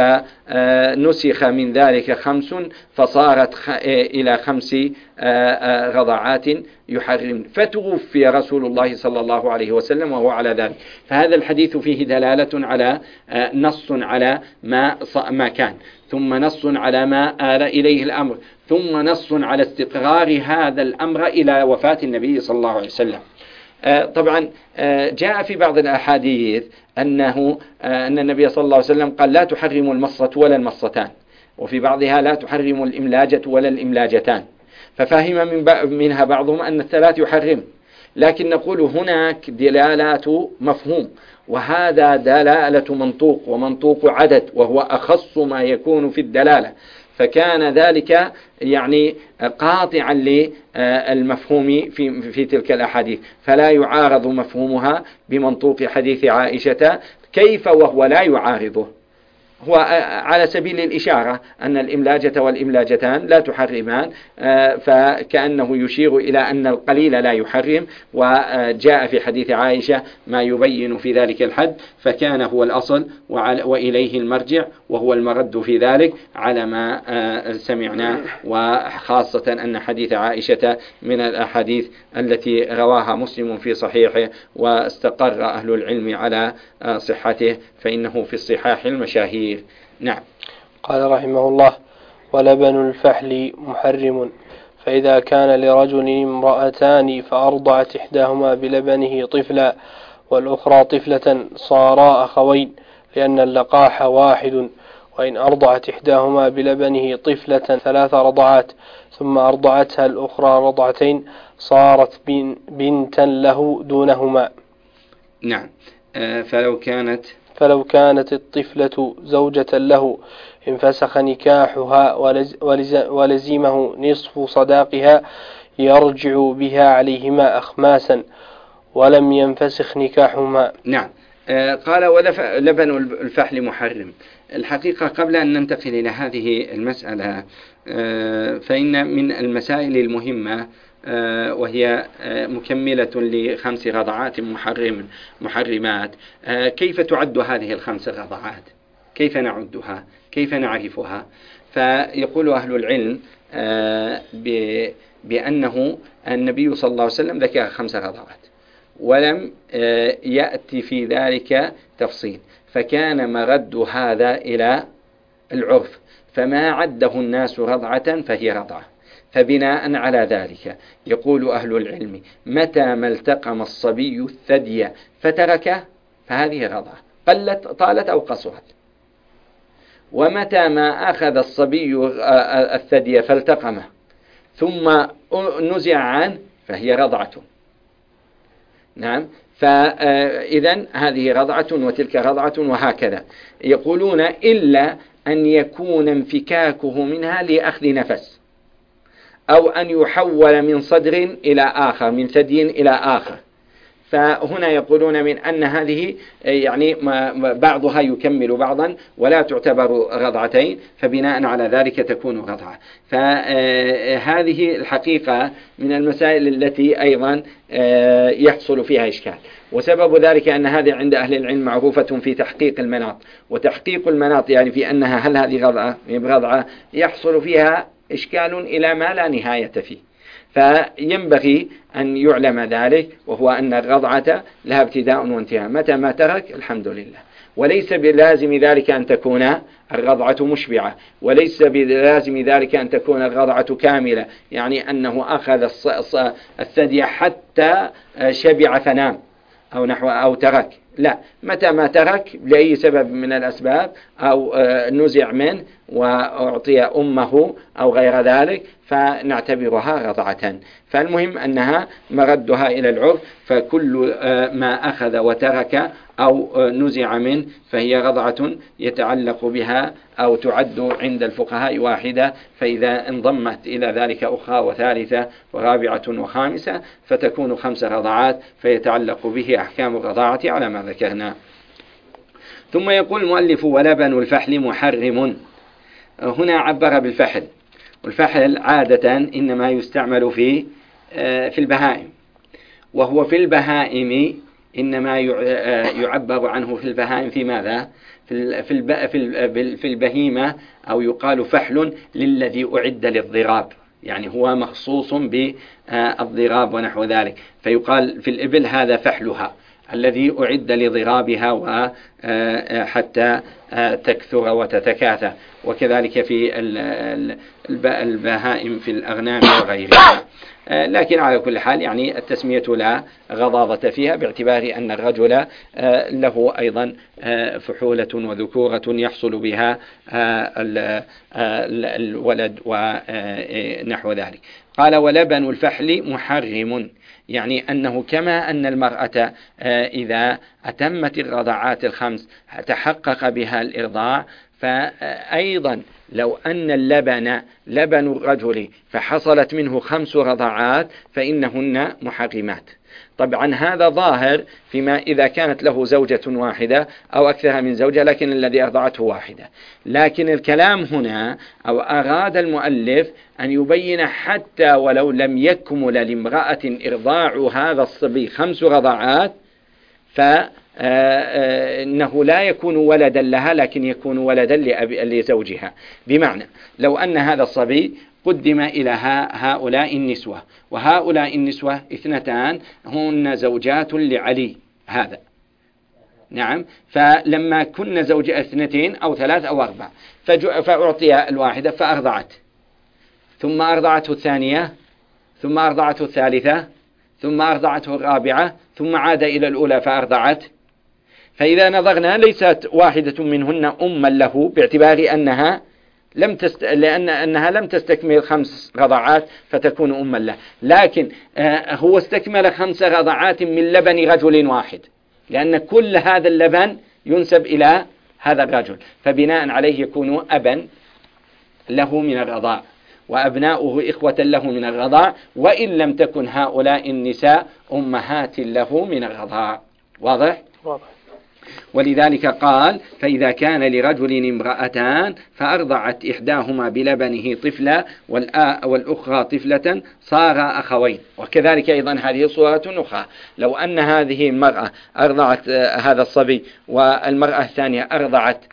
فنسخ من ذلك خمس فصارت إلى خمس رضعات يحرم، فتوفي رسول الله صلى الله عليه وسلم وهو على ذلك. فهذا الحديث فيه دلالة على نص على ما ما كان، ثم نص على ما آل إليه الأمر، ثم نص على استقرار هذا الأمر إلى وفاة النبي صلى الله عليه وسلم. طبعا جاء في بعض الأحاديث أنه أن النبي صلى الله عليه وسلم قال لا تحرم المصة ولا المصتان، وفي بعضها لا تحرم الإملاجة ولا الإملاجتان، ففهم من منها بعضهم أن الثلاث يحرم، لكن نقول هناك دلالات مفهوم، وهذا دلالة منطوق، ومنطوق عدد، وهو أخص ما يكون في الدلالة، فكان ذلك يعني قاطعا للمفهوم في, في تلك الأحاديث، فلا يعارض مفهومها بمنطوق حديث عائشة. كيف وهو لا يعارضه؟ هو على سبيل الإشارة أن الإملاجة والإملاجتان لا تحرمان، فكأنه يشير إلى أن القليل لا يحرم، وجاء في حديث عائشة ما يبين في ذلك الحد، فكان هو الأصل وإليه المرجع، وهو المرد في ذلك على ما سمعنا، وخاصة أن حديث عائشة من الأحاديث التي رواها مسلم في صحيحه واستقر أهل العلم على صحته، فإنه في الصحاح المشاهير. نعم. قال رحمه الله: ولبن الفحل محرم، فإذا كان لرجل امرأتان فأرضعت إحداهما بلبنه طفلا والأخرى طفلة صارا أخوين، لأن اللقاح واحد، وإن أرضعت إحداهما بلبنه طفلة ثلاث رضعات ثم أرضعتها الأخرى رضعتين صارت بنتا له دونهما. نعم. فلو كانت فلو كانت الطفلة زوجة له انفسخ نكاحها ولزمه نصف صداقها يرجع بها عليهما أخماسا ولم ينفسخ نكاحهما. نعم. قال ولبن الفحل محرم. الحقيقة قبل أن ننتقل إلى هذه المسألة فإن من المسائل المهمة وهي مكملة لخمس رضعات محرم محرمات، كيف تعد هذه الخمس رضعات؟ كيف نعدها؟ كيف نعرفها؟ فيقول أهل العلم بأنه النبي صلى الله عليه وسلم ذكر خمس رضعات ولم يأتي في ذلك تفصيل، فكان مرد هذا إلى العرف، فما عده الناس رضعة فهي رضعة. فبناء على ذلك يقول أهل العلم متى ما التقم الصبي الثدي فتركه فهذه رضعة، قلت طالت أو قصرت. ومتى ما أخذ الصبي الثدي فالتقمه ثم نزع عنه فهي رضعة. نعم. فإذن هذه رضعة وتلك رضعة وهكذا. يقولون إلا أن يكون انفكاكه منها لأخذ نفس، أو أن يحول من صدر إلى آخر، من ثدي إلى آخر، فهنا يقولون من أن هذه يعني بعضها يكمل بعضا ولا تعتبر رضعتين، فبناء على ذلك تكون رضعة. فهذه الحقيقة من المسائل التي أيضا يحصل فيها إشكال، وسبب ذلك أن هذه عند أهل العلم معروفة في تحقيق المناط، وتحقيق المناط يعني في أنها هل هذه رضعة رضعة يحصل فيها إشكال إلى ما لا نهاية فيه. فينبغي أن يعلم ذلك، وهو أن الرضعة لها ابتداء وانتهاء، متى ما ترك الحمد لله. وليس بلازم ذلك أن تكون الرضعة مشبعة، وليس بلازم ذلك أن تكون الرضعة كاملة، يعني أنه أخذ الثدي حتى شبع فنام أو نحو أو ترك، لا، متى ما ترك لأي سبب من الأسباب أو نزع منه وأعطي أمه أو غير ذلك فنعتبرها رضعة. فالمهم أنها مردها إلى العرف، فكل ما أخذ وترك أو نزع منه فهي رضعة يتعلق بها أو تعد عند الفقهاء واحدة، فإذا انضمت إلى ذلك أخرى وثالثة ورابعة وخامسة فتكون خمس رضعات، فيتعلق به أحكام الرضاعة على ما كما ذكرنا. ثم يقول المؤلف ولبن الفحل محرم. هنا عبر بالفحل، والفحل عادة إنما يستعمل في في البهائم، وهو في البهائم إنما يعبر عنه في البهائم في ماذا؟ في في البهيمة، أو يقال فحل للذي أعد للضراب، يعني هو مخصوص بالضراب ونحو ذلك، فيقال في الإبل هذا فحلها الذي أعد لضرابها وحتى تكثر وتتكاثر، وكذلك في البهائم في الأغنام وغيرها. لكن على كل حال يعني التسمية لا غضاضة فيها، باعتبار أن الرجل له أيضا فحولة وذكورة يحصل بها الولد ونحو ذلك. قال ولبن الفحل محرم، يعني أنه كما أن المرأة إذا أتمت الرضعات الخمس تحقق بها الإرضاع، فأيضا لو أن اللبن لبن الرجل فحصلت منه خمس رضعات فإنهن محرمات. طبعا هذا ظاهر فيما إذا كانت له زوجة واحدة أو أكثر من زوجة، لكن الذي أرضعته واحدة. لكن الكلام هنا، أو أراد المؤلف أن يبين حتى ولو لم يكمل لامرأة إرضاع هذا الصبي خمس رضعات، فإنه لا يكون ولدا لها، لكن يكون ولدا لزوجها. بمعنى لو أن هذا الصبي قدم إلى هؤلاء النسوة، وهؤلاء النسوة اثنتان هن زوجات لعلي هذا، نعم، فلما كن زوج اثنتين أو ثلاث أو أربع فأعطي الواحدة فأرضعت، ثم أرضعته الثانية، ثم أرضعته الثالثة، ثم أرضعته الرابعة، ثم عاد إلى الأولى فأرضعت. فإذا نظرنا ليست واحدة منهن أما له، باعتبار أنها لم تست... لأن أنها لم تستكمل خمس رضعات فتكون أما له، لكن آه هو استكمل خمس رضعات من لبن رجل واحد، لأن كل هذا اللبن ينسب إلى هذا الرجل، فبناء عليه يكون أبا له من الرضاع، وأبناؤه إخوة له من الرضاع، وإن لم تكن هؤلاء النساء أمهات له من الرضاع. واضح؟ واضح. ولذلك قال فإذا كان لرجل امرأتان فأرضعت إحداهما بلبنه طفلا والأخرى طفلة صار أخوين. وكذلك أيضا هذه صورة أخرى، لو أن هذه المرأة أرضعت هذا الصبي والمرأة الثانية أرضعت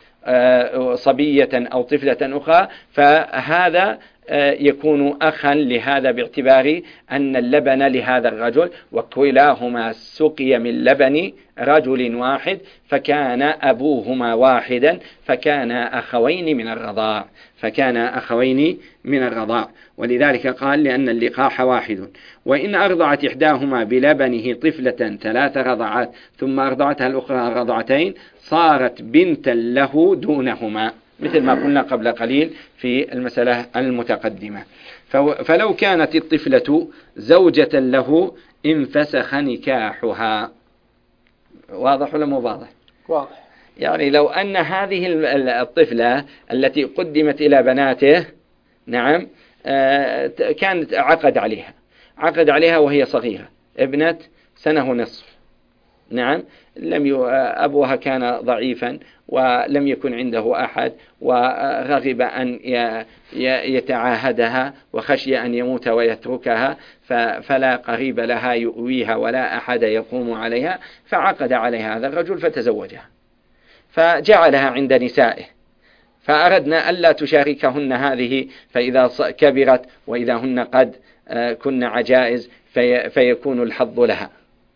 صبية أو طفلة أخرى، فهذا يكون أخا لهذا، باعتبار أن اللبن لهذا الرجل، وكلاهما سقي من لبن رجل واحد، فكان أبوهما واحدا، فكان أخوين من الرضاع فكان أخوين من الرضاع ولذلك قال لأن اللقاح واحد. وإن أرضعت إحداهما بلبنه طفلة ثلاث رضعات ثم أرضعتها الأخرى رضعتين صارت بنتا له دونهما، مثل ما قلنا قبل قليل في المسألة المتقدمة. فلو كانت الطفلة زوجة له انفسخ نكاحها. واضح ولا مو واضح؟ واضح. يعني لو أن هذه الطفلة التي قدمت إلى بناته، نعم، كانت عقد عليها عقد عليها وهي صغيرة، ابنة سنة ونصف، نعم، لم أبوها كان ضعيفا ولم يكن عنده أحد، ورغب أن يتعاهدها وخشي أن يموت ويتركها، فلا قريب لها يؤويها ولا أحد يقوم عليها، فعقد عليها هذا الرجل فتزوجها، فجعلها عند نسائه، فأردنا ألا تشاركهن هذه، فإذا كبرت وإذا هن قد كن عجائز في فيكون الحظ لها،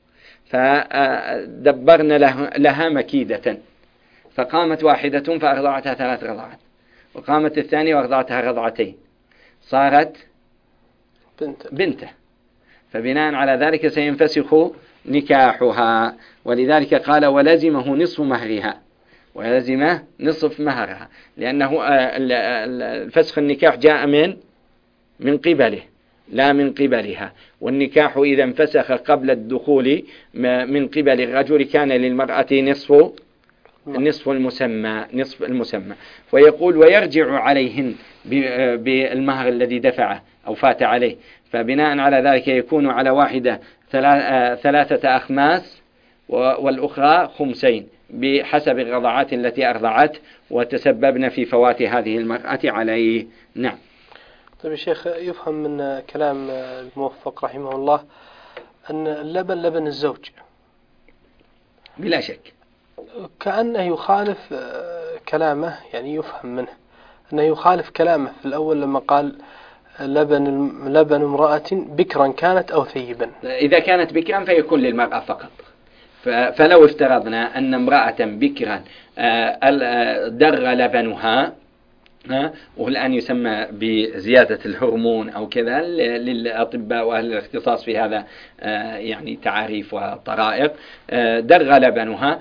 فدبرنا لها مكيدة، فقامت واحدة فأرضعتها ثلاث رضعات، وقامت الثانية وأرضعتها رضعتين، صارت بنته، فبناء على ذلك سينفسخ نكاحها. ولذلك قال ولزمه نصف مهرها، ولزمه نصف مهرها، لأنه الفسخ النكاح جاء من من قبله لا من قبلها، والنكاح إذا انفسخ قبل الدخول من قبل الرجل كان للمرأة نصف نصف المسمى نصف المسمى ويقول ويرجع عليهن بالمهر الذي دفعه أو فات عليه، فبناء على ذلك يكون على واحدة ثلاثة أخماس، والأخرى خمسين بحسب الرضعات التي أرضعت وتسببن في فوات هذه المرأة عليه. نعم. طيب يا شيخ، يفهم من كلام الموفق رحمه الله أن اللبن لبن الزوج بلا شك، كأنه يخالف كلامه، يعني يفهم منه أنه يخالف كلامه في الأول لما قال لبن لبن امرأة بكرا كانت أو ثيبا. إذا كانت بكرا فيكون للمرأة فقط. فلو افترضنا أن امرأة بكرا در لبنها، والآن يسمى بزيادة الهرمون أو كذا للأطباء وأهل الاختصاص في هذا يعني تعاريف وطرائق، در لبنها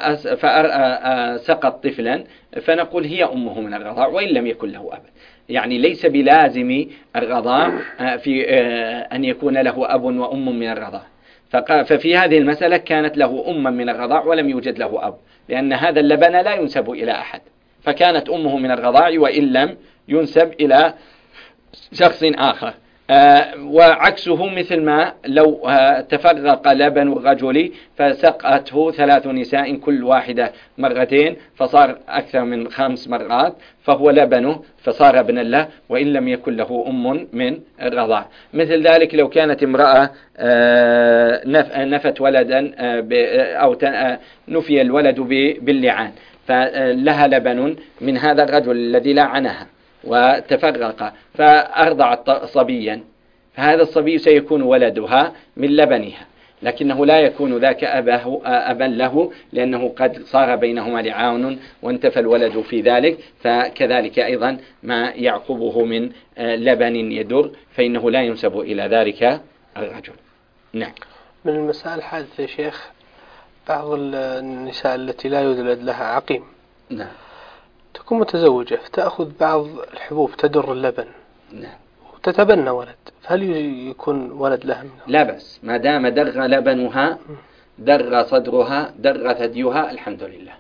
فسقط طفلا، فنقول هي أمه من الرضاع وإن لم يكن له أب. يعني ليس بلازم الرضاع في أن يكون له أب وأم من الرضاع، ففي هذه المسألة كانت له أما من الرضاع ولم يوجد له أب، لأن هذا اللبن لا ينسب إلى أحد، فكانت أمه من الرضاع وإن لم ينسب إلى شخص آخر. آه وعكسه مثل ما لو آه تفرق لبن الرجل فسقته ثلاث نساء كل واحدة مرتين فصار أكثر من خمس مرات، فهو لبنه فصار ابنا له وإن لم يكن له أم من الرضاع. مثل ذلك لو كانت امرأة آه نفت ولدا آه أو نفي الولد باللعان، فلها لبن من هذا الرجل الذي لعنها وتفرق فأرضعت صبيا، فهذا الصبي سيكون ولدها من لبنها، لكنه لا يكون ذاك أباه أبا له لأنه قد صار بينهما لعان وانتفى الولد في ذلك. فكذلك أيضا ما يعقبه من لبن يدر فإنه لا ينسب إلى ذلك الرجل. نعم. من المسائل الحادثة يا شيخ بعض النساء التي لا يولد لها عقيم، نعم، تكون متزوجة فتأخذ بعض الحبوب تدر اللبن، نعم، وتتبنى ولد، فهل يكون ولد لها منه؟ لا بأس ما دام در لبنها در صدرها در ثديها الحمد لله،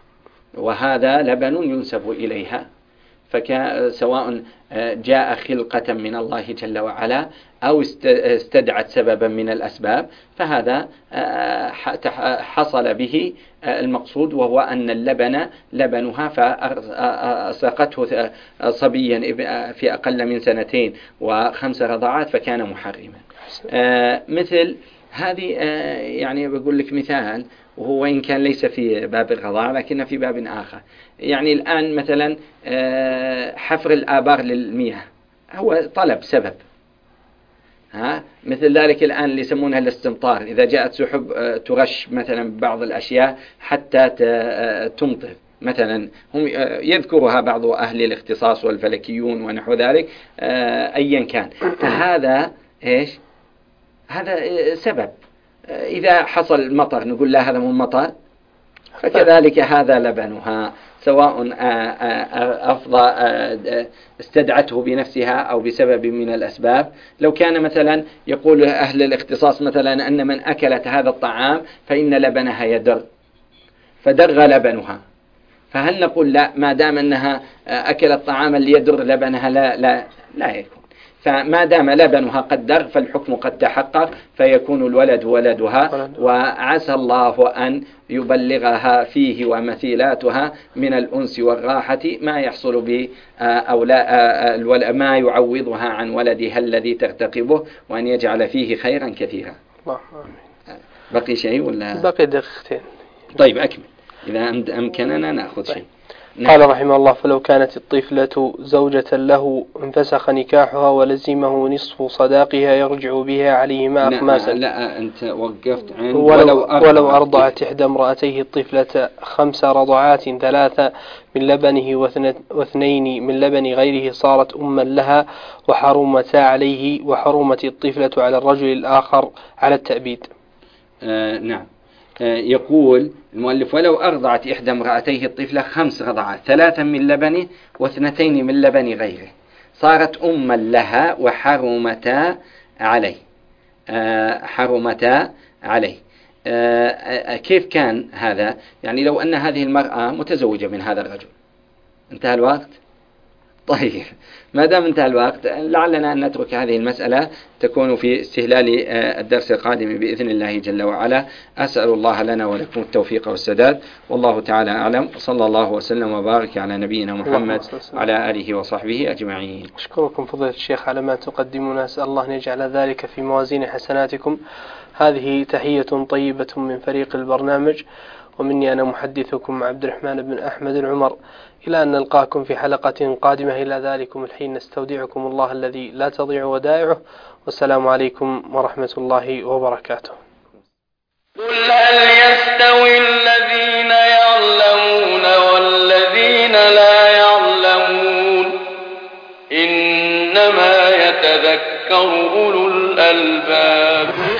وهذا لبن ينسب إليها، فسواء جاء خلقة من الله جل وعلا أو استدعت سببا من الأسباب، فهذا حصل به المقصود، وهو أن اللبن لبنها فسقته صبيا في أقل من سنتين وخمس رضعات فكان محرما. مثل هذه يعني بقول لك مثال، وهو إن كان ليس في باب الرضاعة لكن في باب آخر. يعني الآن مثلا حفر الآبار للمياه هو طلب سبب، ها مثل ذلك الآن اللي يسمونها الاستمطار، إذا جاءت سحب ترش مثلا بعض الأشياء حتى تمطر مثلا، هم يذكرها بعض أهل الاختصاص والفلكيون ونحو ذلك أيا كان، فهذا إيش؟ هذا سبب. إذا حصل مطر نقول لا هذا مو مطر، فكذلك هذا لبنها سواء أفضى استدعته بنفسها أو بسبب من الأسباب. لو كان مثلا يقول أهل الاختصاص مثلا أن من أكلت هذا الطعام فإن لبنها يدر فدر لبنها، فهل نقول لا ما دام أنها أكلت طعاما ليدر لبنها؟ لا لا لا يكون. فما دام لبنها قد در فالحكم قد تحقق فيكون الولد ولدها، وعسى الله أن يبلغها فيه ومثيلاتها من الأنس والراحة ما يحصل ب أو لا ما يعوضها عن ولدها الذي ترتقبه، وأن يجعل فيه خيرا كثيرا. بقي شيء ولا بقي دقيقتين؟ طيب أكمل إذا أمكننا نأخذ شيء. قال رحمه الله: فلو كانت الطفلة زوجة له انفسخ نكاحها ولزمه نصف صداقها يرجع بها عليه ما أخماسا. لا, لا أنت وقفت عند ولو, ولو أرضعت إحدى امرأتيه الطفلة خمس رضعات ثلاثة من لبنه واثنين من لبن غيره صارت أما لها وحرمتا عليه، وحرمت الطفلة على الرجل الآخر على التأبيد. آه نعم. يقول المؤلف: ولو أرضعت إحدى امرأتيه الطفلة خمس رضعات ثلاثا من لبنه واثنتين من لبن غيره صارت أما لها وحرمتا عليه حرمتا عليه. كيف كان هذا؟ يعني لو أن هذه المرأة متزوجة من هذا الرجل، انتهى الوقت، طيب، ما دام انتهى الوقت لعلنا أن نترك هذه المسألة تكون في استهلال الدرس القادم بإذن الله جل وعلا. أسأل الله لنا ولكم التوفيق والسداد، والله تعالى أعلم. صلى الله وسلم وبارك على نبينا محمد وعلى آله وصحبه أجمعين. أشكركم فضيلة الشيخ على ما تقدمون، أسأل الله أن يجعل ذلك في موازين حسناتكم. هذه تحية طيبة من فريق البرنامج، ومني أنا محدثكم عبد الرحمن بن أحمد العمر، إلى أن نلقاكم في حلقة قادمة. إلى ذلكم الحين نستودعكم الله الذي لا تضيع ودائعه، والسلام عليكم ورحمة الله وبركاته. قل هل يستوي الذين يعلمون والذين لا يعلمون؟ إنما يتذكر أولو الألباب.